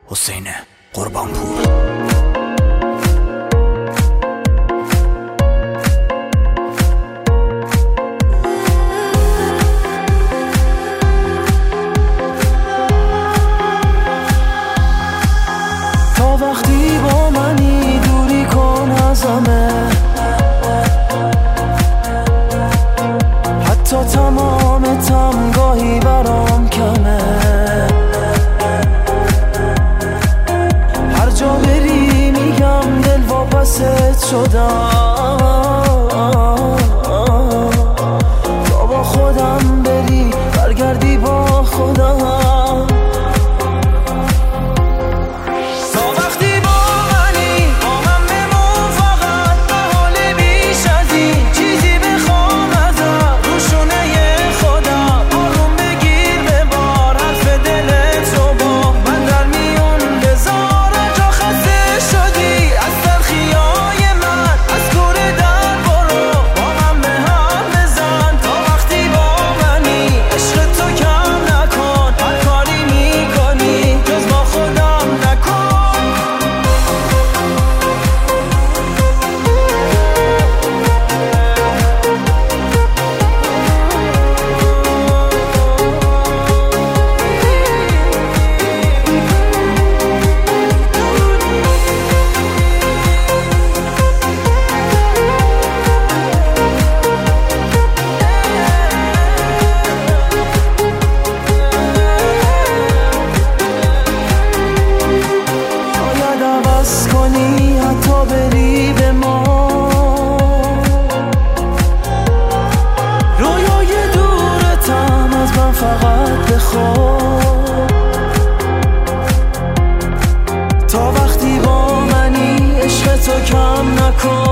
حسین قربانپور. تا وقتی با منی دوری کن ازمه، حتی تمام تمگاهی برام کمه. هر جا بری میگم دل واپست شدم، تا با خودم بری برگردی با خودم. حتی بری به ما رویای دورتم از من فقط بخواه. تا وقتی با منی عشق تو کم نکن.